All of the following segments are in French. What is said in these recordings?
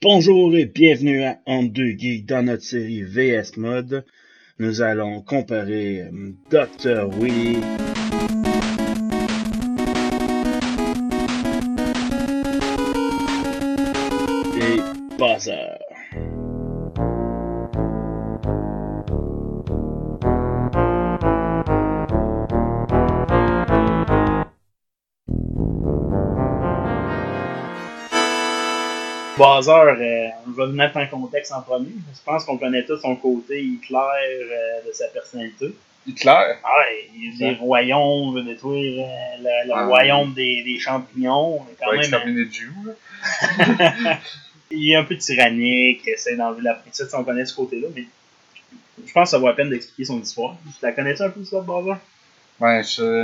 Bonjour et bienvenue à Entre deux geeks dans notre série VS Mode. Nous allons comparer Dr. Willy et Bowser. Bowser, on va le mettre en contexte en premier. Je pense qu'on connaît tous son côté Hitler de sa personnalité. Hitler? Ouais, il veut des royaumes, il veut détruire le royaume des champignons. Quand Ouais, même, exterminer le Dieu. il est un peu tyrannique, il essaie d'enlever la princesse, on connaît ce côté-là, mais je pense que ça vaut la peine d'expliquer son histoire. Tu la connais-tu un peu, l'histoire de Bowser? Ouais,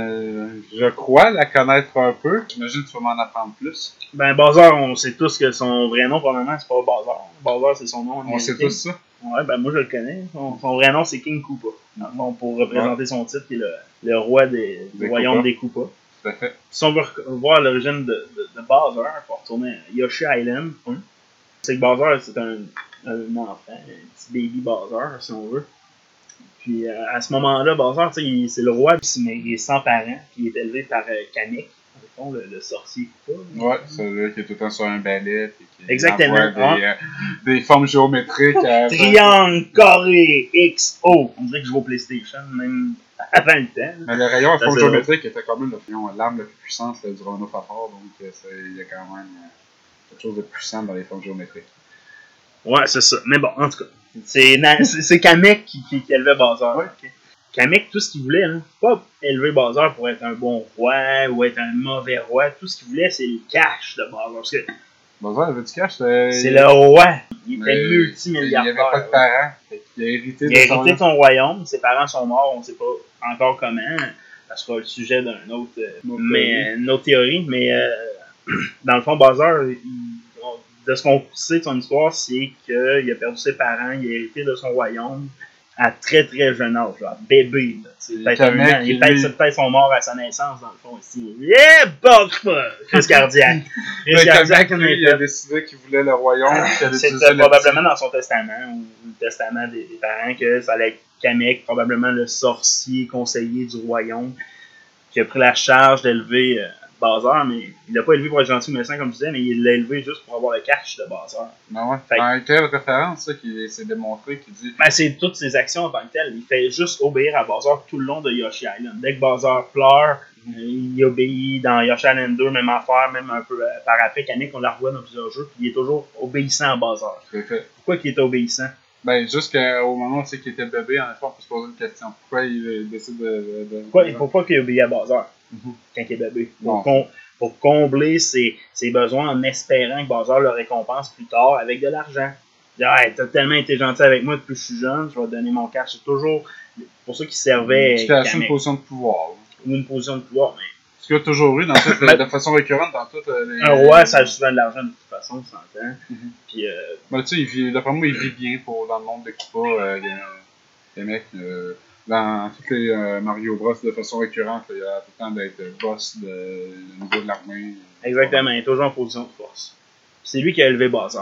je crois la connaître un peu. J'imagine que tu vas m'en apprendre plus. Ben, Bowser, on sait tous que son vrai nom, probablement, c'est pas Bowser. Bowser, c'est son nom américain. On sait tous ça. Ouais, ben moi je le connais. Son vrai nom c'est King Koopa. Dans le fond, pour représenter son titre, qui est le roi du royaume des Koopas. Tout à fait. Si on veut voir l'origine de Bowser, il faut retourner à Yoshi Island 1. C'est que Bowser, c'est un enfant, un petit baby Bowser, si on veut. Puis à ce moment-là, Bowser, c'est le roi, mais il est sans parents, puis il est élevé par Kamek, dans le fond, le sorcier Koopa. Ouais, celui qui est tout le temps sur un balai, et qui exactement. envoie des formes géométriques. Triangle, carré, X, O. On dirait que je joue au PlayStation, même avant le temps. Mais le rayon à forme géométrique était quand même l'arme la plus puissante du Romano Fafard, donc il y a quand même quelque chose de puissant dans les formes géométriques. Ouais, c'est ça. Mais bon, en tout cas, c'est Kamek qui élevait Bowser. Ouais. Okay. Kamek, tout ce qu'il voulait, hein, pas élever Bowser pour être un bon roi ou être un mauvais roi. Tout ce qu'il voulait, c'est le cash de Bowser. Parce que Bowser avait du cash. C'est le roi. Il était multimilliardaire. Il n'avait pas de parents. Il a hérité de son royaume. Ses parents sont morts. On ne sait pas encore comment. Ça sera le sujet d'une autre théorie. Mais dans le fond, Bowser, de ce qu'on sait de son histoire, c'est qu'il a perdu ses parents. Il a hérité de son royaume à très très jeune âge. Genre, bébé. Peut-être sont morts à sa naissance, dans le fond. Ici. Yeah, crise cardiaque. Il a décidé qu'il voulait le royaume. C'était probablement dans son testament ou le testament des parents que ça allait être Kamek, probablement le sorcier conseiller du royaume, qui a pris la charge d'élever Bowser, mais il l'a pas élevé pour être gentil ou méchant comme je disais, mais il l'a élevé juste pour avoir le cash de Bowser. Ben ouais. Dans quelle référence ça qui s'est démontré qui dit. Ben c'est toutes ses actions en tant que telles. Il fait juste obéir à Bowser tout le long de Yoshi Island. Dès que Bowser pleure, il obéit dans Yoshi Island 2, même affaire, même un peu par après. Kamek, on la revoit dans plusieurs jeux, puis il est toujours obéissant à Bowser. Pourquoi il est obéissant? Ben, jusqu'au moment où qu'il était bébé, en effet, on peut se poser une question. Pourquoi il décide de... Pourquoi il obéit à Bowser quand il est bébé? Pour combler ses besoins en espérant que Bowser le récompense plus tard avec de l'argent. Hey, t'as tellement été gentil avec moi depuis que je suis jeune, je vais te donner mon cash. C'est toujours pour ça qu'il servait. Une position de pouvoir. Ou une position de pouvoir, mais. Ce qu'il y a toujours eu de façon récurrente dans toutes les. Un roi, ça a souvent de l'argent de toute façon, on s'entend. Puis. Ben, tu sais, d'après moi, il vit bien dans le monde de Koopa. Les mecs. Dans tous les Mario Bros de façon récurrente, il y a tout le temps d'être boss au niveau de l'armée. Exactement, il est toujours en position de force. C'est lui qui a élevé Bowser.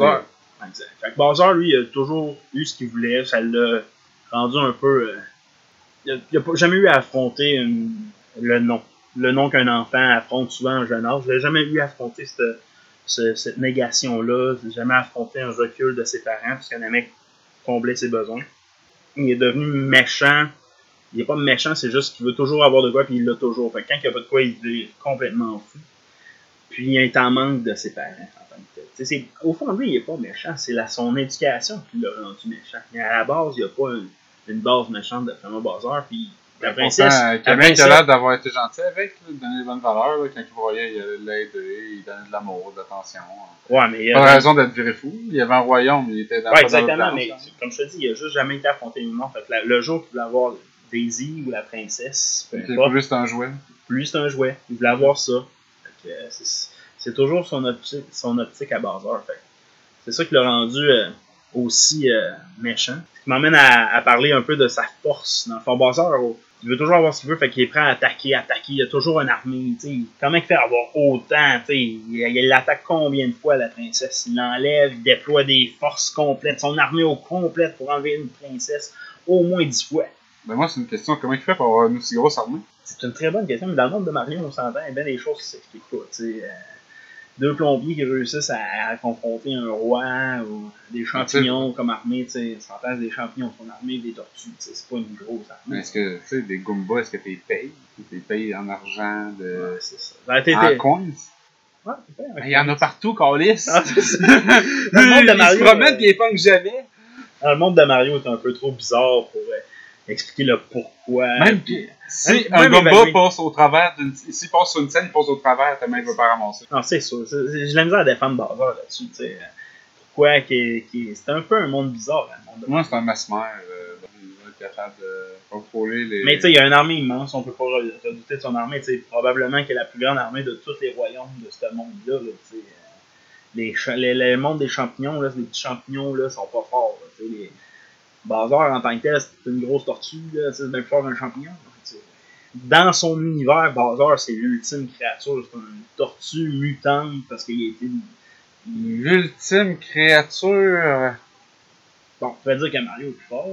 Exact. Fait que Bowser, lui, il a toujours eu ce qu'il voulait, ça l'a rendu un peu. Il n'a jamais eu à affronter le nom. Le nom qu'un enfant affronte souvent à un jeune âge. Il n'a jamais eu à affronter cette négation-là. Il n'a jamais affronté un recul de ses parents, parce qu'un mec comblait ses besoins. Il est devenu méchant. Il n'est pas méchant, c'est juste qu'il veut toujours avoir de quoi, puis il l'a toujours. Fait que quand il n'y a pas de quoi, il est complètement fou. Puis il est en manque de ses parents en tant que tel. Au fond, lui, il n'est pas méchant. C'est son éducation qui l'a rendu méchant. Mais à la base, il n'y a pas une base méchante de Fameux Bowser. Puis la princesse. Kamek a l'air d'avoir été gentil avec, de donner des bonnes valeurs. Là, quand il voyait, il l'aidait, il donnait de l'amour, de l'attention. Ouais, mais pas de raison d'être viré fou. Il y avait un royaume, il était dans ouais, exactement, mais comme je te dis, il n'a juste jamais été affronté humain. Fait que le jour qu'il voulait avoir Daisy ou la princesse, pour lui, c'est un jouet. Pour lui, c'est un jouet. Il voulait avoir ça. Fait que c'est toujours son optique à Bowser. Fait que c'est ça qui l'a rendu aussi méchant. Ce qui m'emmène à parler un peu de sa force. Dans le fond, Bowser, il veut toujours avoir ce qu'il veut, fait qu'il est prêt à attaquer. Il a toujours une armée. T'sais. Comment il fait avoir autant? Il attaque combien de fois la princesse? Il l'enlève, il déploie des forces complètes, son armée au complète pour enlever une princesse au moins 10 fois. Ben moi, c'est une question. Comment il fait pour avoir une aussi grosse armée? C'est une très bonne question, mais dans le monde de Mario, on s'entend, il y a bien des choses qui s'expliquent pas. Deux plombiers qui réussissent à confronter un roi ou des champignons comme armée, on s'entend des champignons comme armée, des tortues, c'est pas une grosse armée. Mais est-ce que, tu sais, des Goombas, est-ce que tu les payes? Tu les payes en argent, Ouais, c'est ça. en coins? Ouais, Il y en a partout, Calis. Ah, c'est ça. Le monde de Mario, ils se promènent et ils font que jamais. Le monde de Mario est un peu trop bizarre pour expliquer le pourquoi. Même si un Goomba passe au travers s'il passe sur une scène, il passe au travers, ta main ne veut pas ramasser. Non, c'est sûr. J'ai la misère à défendre Bowser là-dessus. Pourquoi c'est un peu un monde bizarre. Le monde de Moi, c'est un mesmer capable de contrôler les. Mais tu sais, il y a une armée immense, on peut pas redouter de son armée. Probablement qu'il y a la plus grande armée de tous les royaumes de ce monde-là. Le monde des champignons, là, les petits champignons là, sont pas forts. Les Bowser en tant que tel, c'est une grosse tortue, c'est bien plus fort qu'un champignon. Dans son univers, Bowser, c'est l'ultime créature. C'est une tortue mutante parce qu'il a été. L'ultime créature. Bon, on pourrait dire que Mario est plus fort.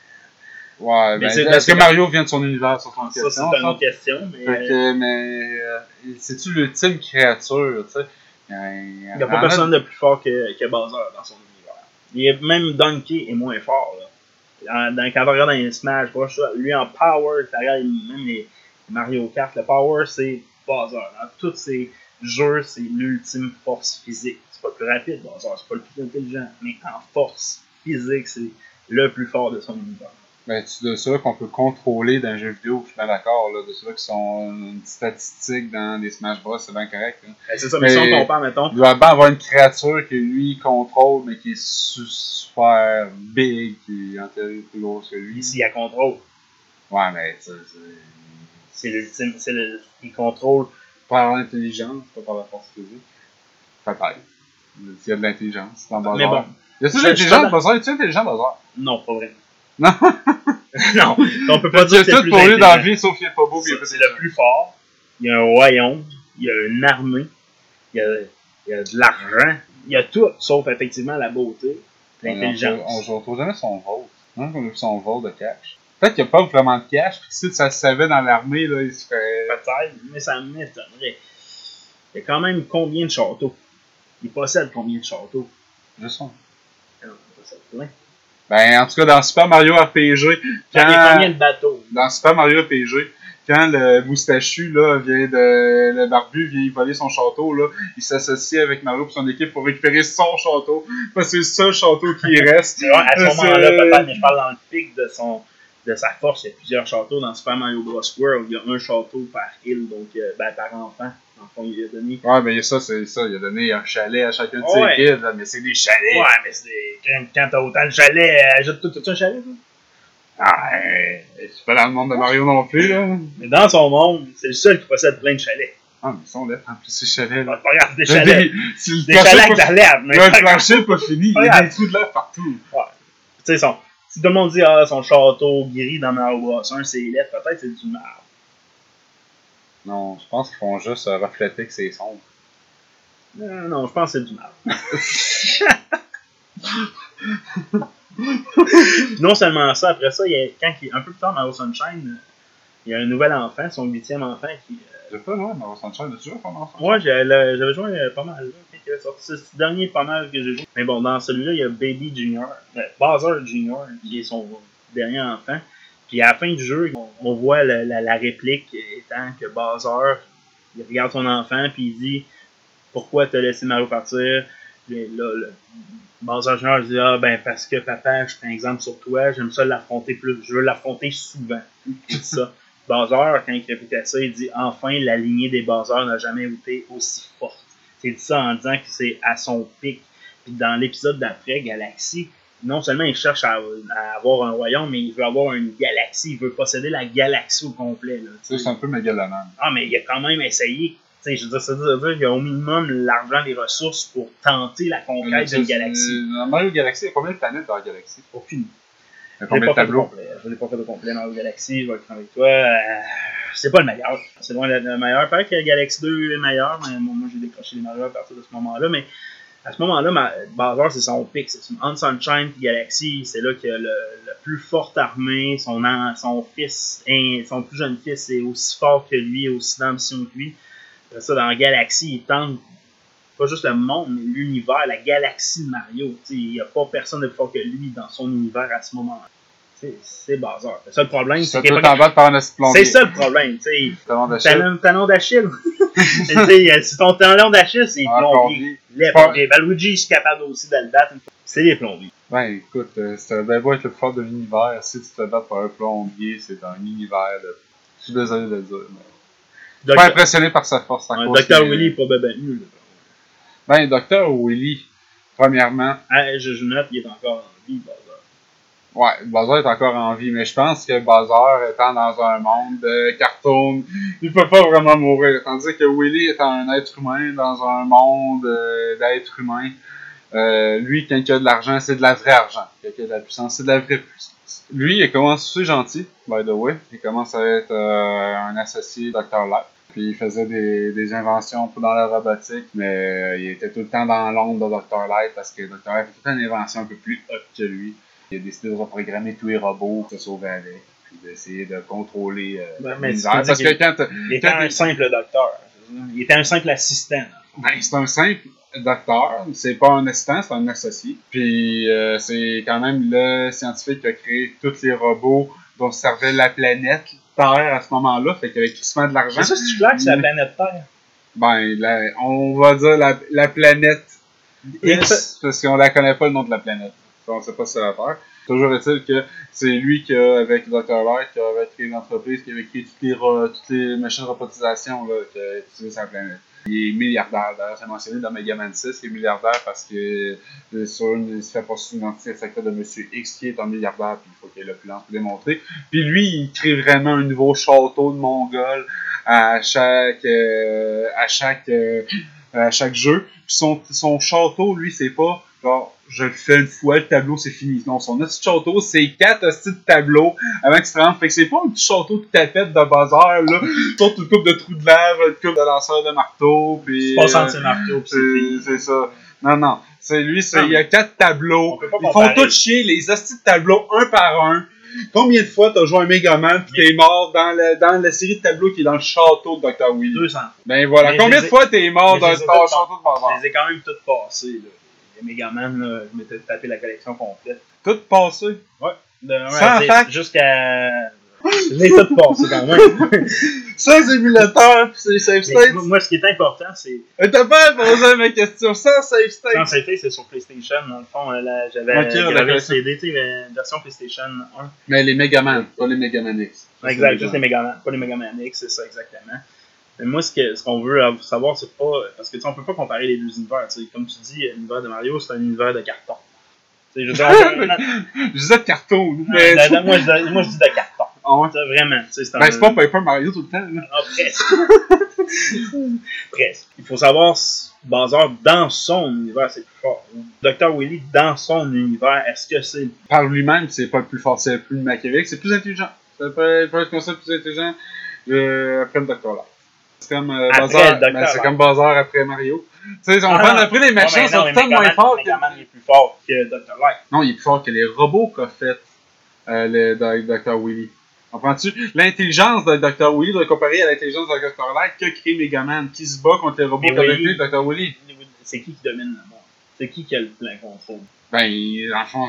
Ouais, ben, est-ce que Mario vient de son univers sur son question? Ça, c'est une autre question. Mais c'est-tu l'ultime créature, tu sais? Il n'y a pas personne de plus fort que Bowser dans son univers. Même Donkey est moins fort. Là. Quand on regarde dans les Smash Bros, lui en power, même les Mario Kart, le power c'est Bowser. Dans tous ces jeux, c'est l'ultime force physique. C'est pas le plus rapide, Bowser, c'est pas le plus intelligent, mais en force physique, c'est le plus fort de son univers. Ben, c'est de ceux qu'on peut contrôler dans un jeu vidéo, je suis bien d'accord, là, de ceux qui sont une statistique dans les Smash Bros, c'est bien correct. Hein. C'est ça, mais si on compare, mettons. Il doit bien avoir une créature que lui contrôle, mais qui est super big, qui est en théorie plus grosse que lui. Ici, il a contrôle. Ouais, mais c'est l'ultime, il contrôle. Par l'intelligence, pas par la force physique. Peut-être. S'il y a de l'intelligence dans Bowser. Mais bon. Y a-tu de l'intelligence, Bowser? Es-tu intelligent, Bowser? Non, pas vraiment. Non. Non, on peut pas dire que c'est tout le plus pour lui dans la intelligent. vie, sauf qu'il est pas beau. C'est le plus fort. Il y a un royaume, il y a une armée, il y a de l'argent, il y a tout, sauf effectivement la beauté, l'intelligence. On retrouve jamais son vote. Non, on a vu son vote de cash. Peut-être qu'il n'y a pas vraiment de cash, puis si ça se savait dans l'armée, là, il se ferait. Peut-être, mais ça m'étonnerait. Il y a quand même combien de châteaux? Il possède combien de châteaux? Je sais. Il possède plein. Ben, en tout cas, dans Super Mario RPG, Il y a combien de bateaux? Dans Super Mario RPG, quand le moustachu, là, le barbu vient voler son château, là, il s'associe avec Mario et son équipe pour récupérer son château, parce que c'est le seul château qui reste. C'est vrai, à ce moment-là, peut-être, mais je parle dans le pic de sa force, il y a plusieurs châteaux. Dans Super Mario Bros. World, il y a un château par île, donc par enfant. En fond, il a donné. Ouais, mais ça, c'est ça. Il a donné un chalet à chacun de ses kids, là, mais c'est des chalets. Ouais, mais quand t'as autant de chalets, ajoute tout un chalet, ça? Ah, c'est pas dans le monde de Mario non plus, là. Mais dans son monde, c'est le seul qui possède plein de chalets. Ah, mais ils sont là, en plus, ces chalets, là. Regarde, des chalets. Des chalets avec de la lave. Le plancher n'est pas fini. Il y a des trous de lave partout. Ouais. Tu sais, si tout le monde dit, son château gris dans Mario Bros. 1, c'est lettres, peut-être c'est du marbre. Non, je pense qu'ils font juste refléter que c'est sombre. Non, je pense que c'est du marbre. Non seulement ça, après ça, un peu plus tard, Mario Sunshine, il y a un nouvel enfant, son 8e enfant qui. J'ai pas, non, Mario Sunshine, as-tu joué à Mario Sunshine? Ouais, j'avais joué pas mal là, quand il est sorti. C'est le dernier pas mal que j'ai joué. Mais bon, dans celui-là, il y a Baby Junior, Bowser Junior, qui est son dernier enfant. Puis à la fin du jeu, on voit la réplique étant que Bowser, il regarde son enfant, puis il dit pourquoi t'as laissé Mario partir. Bowser Junior dit ben parce que papa, je prends un exemple sur toi, j'aime ça l'affronter plus, je veux l'affronter souvent. C'est ça. Bowser, quand il répétait ça, il dit enfin la lignée des Bowser n'a jamais été aussi forte. C'est dit ça en disant que c'est à son pic. Puis dans l'épisode d'après, Galaxy, non seulement il cherche à avoir un royaume, mais il veut avoir une galaxie, il veut posséder la galaxie au complet. Là, c'est un peu mégalomane. Ah, mais il a quand même essayé sais, je veux dire, ça veut dire qu'il y a au minimum l'argent, les ressources pour tenter la conquête d'une galaxie. Dans Mario Galaxy, il y a combien de planètes dans la galaxie? Aucune. Il y a Je l'ai combien de pas fait au tableaux? complet. Je l'ai pas fait au complet dans la Galaxy, je vais être franc avec toi. C'est pas le meilleur. C'est loin d'être le meilleur. Peut-être que Galaxy 2 est meilleur, mais moi j'ai décroché les meilleurs à partir de ce moment-là. Mais à ce moment-là, Bowser, c'est son pic. C'est entre Sunshine et Galaxy. C'est là qu'il a le plus forte armée. Son fils, son plus jeune fils, est aussi fort que lui, aussi d'ambition que lui. Après ça, dans Galaxy, il tente pas juste le monde, mais l'univers, la galaxie de Mario. Il n'y a pas personne de plus fort que lui dans son univers à ce moment-là. C'est Bowser. C'est ça le problème. C'est tout en bas par un C'est ça le problème. Talon d'Achille. Talon d'Achille. Si ton talon d'Achille, c'est plombier. Les plombiers. Luigi, je suis capable aussi de le battre. C'est les plombiers. Ben écoute, ça devait pas être le plus fort de l'univers. Si tu te bats par un plombier, c'est un univers de. Je suis désolé de le dire. Je suis pas impressionné par sa force. Dr. Willy est pas mieux. Ben, Dr. Willy, premièrement. Je note qu'il est encore en vie, Bowser. Ouais, Bowser est encore en vie, mais je pense que Bowser, étant dans un monde de cartoon, il peut pas vraiment mourir. Tandis que Willy étant un être humain dans un monde d'êtres humains, lui, quand il a de l'argent, c'est de la vraie argent. Quand il a de la puissance, c'est de la vraie puissance. Lui, il commence assez gentil, by the way. Il commence à être un associé Dr. Light. Puis il faisait des inventions dans la robotique, mais il était tout le temps dans l'ombre de Dr. Light parce que Dr. Light fait toute une invention un peu plus haute que lui. Il a décidé de reprogrammer tous les robots pour se sauver avec, puis d'essayer de contrôler l'univers. Parce que il était un simple docteur. Il était un simple assistant. Ben, c'est un simple docteur, c'est pas un assistant, c'est un associé. Puis c'est quand même le scientifique qui a créé tous les robots dont servait la planète Terre à ce moment-là, fait qu'avec qui se met de l'argent. C'est ça, c'est clair que c'est la planète Terre. Ben, on va dire la planète X, parce qu'on la connaît pas le nom de la planète. On sait pas si c'est la Terre. Toujours est-il que c'est lui qui a, avec Dr. Light, qui avait créé une entreprise, qui avait créé toutes les machines de robotisation là, qui a utilisé sa planète. Il est milliardaire, d'ailleurs, c'est mentionné dans Mega Man 6, il est milliardaire parce que il se fait passer une entité secrète de Monsieur X qui est un milliardaire, puis il faut qu'il ait l'opulence pour démontrer. Puis lui, il crée vraiment un nouveau château de Mongol à chaque jeu. Puis son château, lui, c'est pas genre je le fais une fois, le tableau c'est fini. Non, son petit château, c'est 4 petits tableaux avant qu'il se rende. Fait que c'est pas un petit château tout à fait de bazar, là. Sauf une coupe de trous de lave, une coupe de lanceurs de marteau, puis. C'est pas marteau, puis c'est ça. Non. C'est lui, il y a 4 tableaux. Ils font tous chier les hosties de tableaux un par un. Combien de fois t'as joué un Megaman pis t'es mort dans la série de tableaux qui est dans le château de Dr. Willy? 200. Ben voilà. Combien de fois t'es mort dans le château de bazar? Je les ai quand même toutes passées, là. Les Megaman, là, je m'étais tapé la collection complète. Toutes passées? Ouais. De 1 sans à 10 fac? Jusqu'à. Je l'ai toutes passées quand même. Sans émulateur pis c'est save state? Moi, ce qui est important, c'est. T'as pas posé ma question. Sans save state? Sans save state, c'est sur PlayStation. Dans le fond, j'avais gravé le CD, tu sais, version PlayStation 1. Mais les Megaman, pas les Megaman X. Exact, juste les Megaman. Pas les Megaman X, c'est ça, exactement. Mais moi, ce qu'on veut savoir, c'est pas. Parce que, tu sais, on peut pas comparer les deux univers. Tu sais, comme tu dis, l'univers de Mario, c'est un univers de carton. Tu sais, je disais de carton. Mais... moi, je dis de carton. Ah ouais? Vraiment. C'est pas Paper Mario tout le temps. Là. Ah, presque. Presque. Il faut savoir, Bowser, dans son univers, c'est plus fort. Dr. Willy, dans son univers, est-ce que c'est. Par lui-même, c'est pas le plus fort, c'est le plus machiavélique, c'est plus intelligent. Ça peut être concept plus intelligent après le Dr. Light. C'est comme Bowser. C'est comme Bowser après Mario. Tu sais, on prend après les méchants, sont tellement moins forts que. Megaman est plus fort que Dr. Light. Non, il est plus fort que les robots qu'a fait le Dr. Willy. Comprends-tu? L'intelligence de Dr. Willy doit comparer à l'intelligence de Dr. Light qu'a créé Megaman, qui se bat contre les robots qu'a créé Dr. Willy. C'est qui domine le monde? C'est qui a le plein contrôle? Ben, en fond,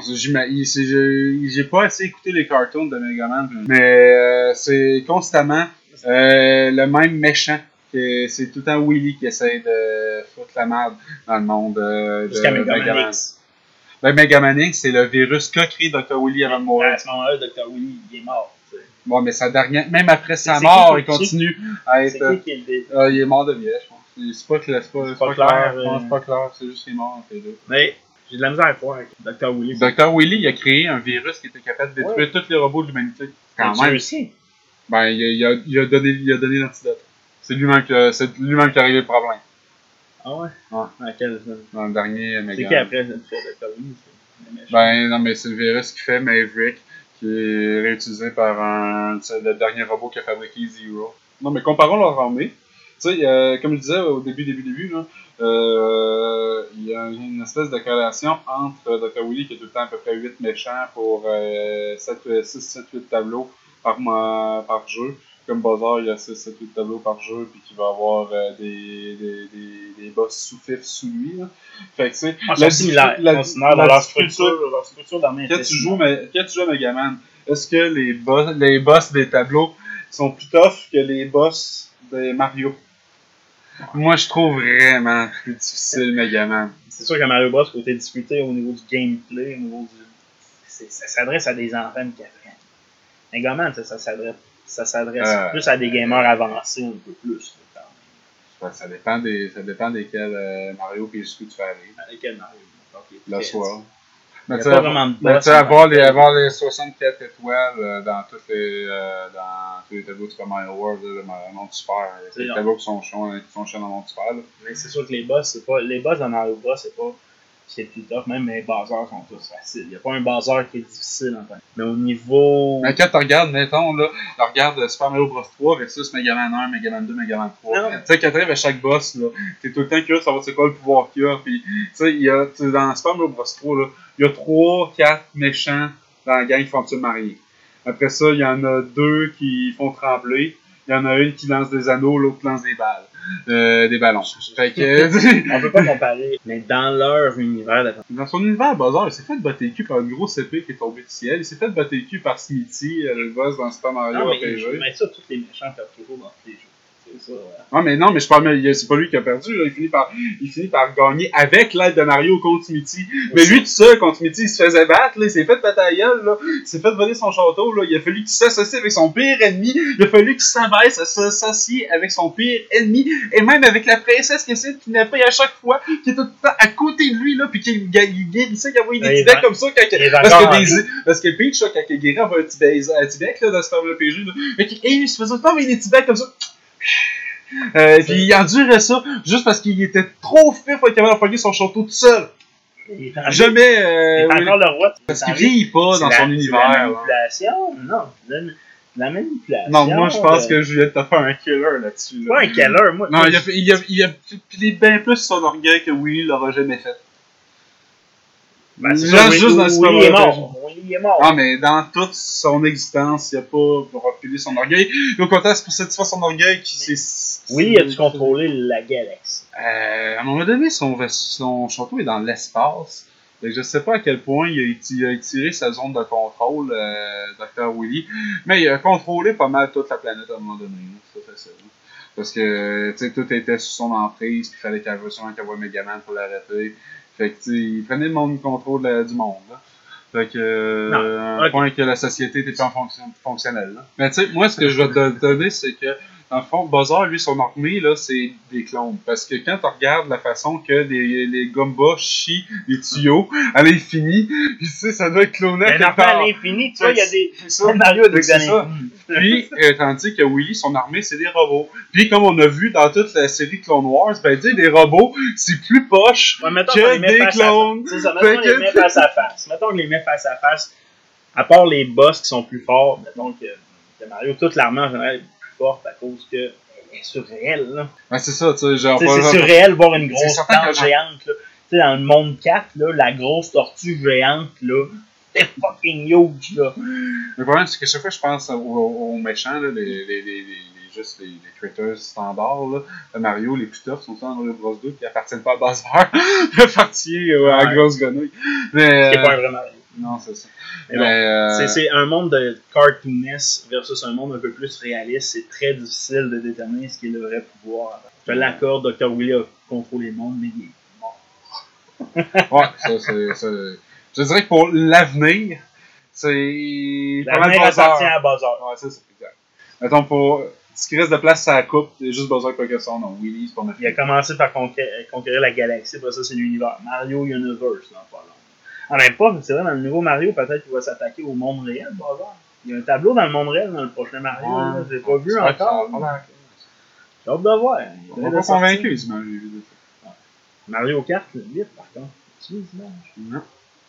j'ai pas assez écouté les cartoons de Megaman, mais c'est constamment le même méchant. C'est tout le temps Willy qui essaie de foutre la merde dans le monde de Megaman. Ben, Megaman X, c'est le virus qu'a créé Dr. Willy avant de mourir. À ce moment-là, Dr. Willy, il est mort. Bon, mais sa dernière, même après sa mort, il continue à être. C'est qui est il est mort de vieille, je pense. C'est pas clair. C'est pas clair. C'est juste qu'il est mort entre les deux. Mais j'ai de la misère à voir avec Dr. Willy. Dr. Willy, il a créé un virus qui était capable de détruire tous les robots de l'humanité. Quand même. Aussi. Ben, il a donné l'antidote. C'est lui-même qui a réglé le problème. Ah ouais? Ouais. Dans quel... Dans le dernier C'est Megaman. qui après cette fois de Colony? Ben non, mais c'est le virus qui fait Maverick, qui est réutilisé par c'est le dernier robot qui a fabriqué Zero. Non, mais comparons leur armée. Tu sais, comme je disais au début, là, il y a une espèce de corrélation entre Dr. Willy qui a tout le temps à peu près 8 méchants pour 6, 7, 8 tableaux par jeu. Comme Bowser, il y a 6, 7, 8 tableaux par jeu, puis qu'il va avoir des boss sous-fifs sous lui. Là. Fait que, tu sais, ils sont similaires dans leur structure d'armée. Quand tu joues à Megaman, est-ce que les boss des tableaux sont plus tough que les boss de Mario? Moi, je trouve vraiment plus difficile Megaman. C'est sûr que Mario Bros, côté difficulté au niveau du gameplay, au niveau du... ça s'adresse à des enfants de 4 ans. Megaman, ça s'adresse plus à des gamers avancés un peu plus. Ça dépend desquels Mario et ce que tu fais aller. Lesquels Mario? Okay, la soirée. Mais tu sais, avoir les 64 étoiles dans tous les tableaux de Super Mario World, le monde super. Les tableaux qui sont chiants dans le monde super. Là. Mais c'est sûr que les boss dans Mario Bros, c'est plus tough, même les buzzers sont tous faciles. Il n'y a pas un buzzer qui est difficile en fait. Mais au niveau. Mais quand tu regardes, mettons, là, regarde Super Mario Bros 3 versus Megaman 1, Megaman 2, Megaman 3. Tu sais, quand tu arrives à chaque boss, là, t'es tout le temps curieux de savoir c'est quoi le pouvoir qu'il y a. Puis, tu sais, dans Super Mario Bros 3, là, il y a 3-4 méchants dans la gang qui font absolument rien. Après ça, il y en a 2 qui font trembler. Il y en a une qui lance des anneaux, l'autre qui lance des balles. Des ballons. Fait que, on peut pas comparer, mais dans leur univers. Dans son univers, Bowser, il s'est fait battre le cul par une grosse épée qui est tombée du ciel. Il s'est fait battre le cul par Smithy, le boss dans Super Mario RPG. Mais ça, tous les méchants perdent toujours dans tous les jeux. C'est ça, Non, mais je parle, c'est pas lui qui a perdu. Là. Il finit par gagner avec l'aide de Mario contre Smithy. Mais lui, tout seul, contre Smithy, il se faisait battre. Là. Il s'est fait péter la gueule, là. Il s'est fait voler son château. Là. Il a fallu qu'il s'associe avec son pire ennemi. Il a fallu qu'il s'associe avec son pire ennemi. Et même avec la princesse qui n'a pas à chaque fois, qui est tout le temps à côté de lui, là, puis qui guérissait, qui envoyait des petits becs comme ça. Parce que Peach, là, quand il guérit, envoie un petit bec là, dans ce fameux PG. Et il se faisait tout le temps envoyer des petits becs comme ça. Puis il endurait ça juste parce qu'il était trop fit pour être capable de pogner son château tout seul. Jamais. Il est encore le roi. Parce qu'il vieillit pas dans son univers. La manipulation? Non. La manipulation. Non, moi je pense que Juliette t'a fait un killer là-dessus. Là. Pas un killer, moi. Non, il a bien plus son orgueil que Willy l'aura jamais fait. Ben, c'est ça, juste dans Willy est mort. Willy est mort. Ah, mais dans toute son existence, il a pas reculé son orgueil. Et au contraire, c'est pour satisfaire son orgueil qu'il s'est. Willy a-tu contrôlé la galaxie? À un moment donné, son château est dans l'espace. Je sais pas à quel point il a étiré sa zone de contrôle, Dr. Willy. Mais il a contrôlé pas mal toute la planète à un moment donné. C'est facile. Parce que tu sais, tout était sous son emprise, puis il fallait qu'il voie Megaman pour l'arrêter. Fait que il prenait le contrôle du monde. Là. Fait que un point que la société était pas fonctionnelle. Là. Mais tu sais, moi ce que je vais te donner, c'est que dans le fond, Bowser, lui, son armée, là, c'est des clones. Parce que quand tu regardes la façon que les Goombas chient les tuyaux à l'infini, tu sais, ça doit être cloné à quelque part. À l'infini, tu vois, il y a des Mario avec des Puis, tandis que Willy, son armée, c'est des robots. Puis, comme on a vu dans toute la série Clone Wars, ben, tu sais, des robots, c'est plus poche que des clones. C'est ça, mettons les met face à face. Mettons que les met face à face, à part les boss qui sont plus forts, mettons que Mario, toute l'armée en général est plus forte à cause que elle est surréelle, là. Ouais, c'est ça, tu sais, genre. C'est surréel voir une grosse plante géante, là. Tu sais, dans le monde 4, là, la grosse tortue géante, là, c'est fucking huge, là. Le problème, c'est que chaque fois que je pense aux méchants, là, les critters standards, là, de Mario, les plus toughs sont dans Mario Bros 2 qui appartiennent pas à Bowser, qui appartiennent à la grosse grenouille. Mais, qui est pas un vrai Mario. Non, c'est ça. Mais c'est un monde de cartoonist versus un monde un peu plus réaliste. C'est très difficile de déterminer ce qui est le vrai pouvoir. Je te l'accorde, Dr. Willy a contrôlé le monde, mais il est mort. Ouais, ça, c'est. Je dirais que pour l'avenir, c'est. L'avenir appartient à Bowser. Ouais, ça, c'est exact. Mettons, pour ce qui reste de place à la coupe, c'est juste Bowser qui a son nom. Willy, c'est pas ma fille. Il a commencé par conquérir la galaxie, après ça, c'est l'univers. Mario Universe, non, pas long. En même temps, c'est vrai, dans le nouveau Mario, peut-être qu'il va s'attaquer au monde réel, Bowser. Il y a un tableau dans le monde réel dans le prochain Mario, là, j'ai pas vu encore. J'ai hâte de voir. On m'a pas convaincu, les images, j'ai vu de ça. Mario Kart, 8 par contre. Tu les images? Non.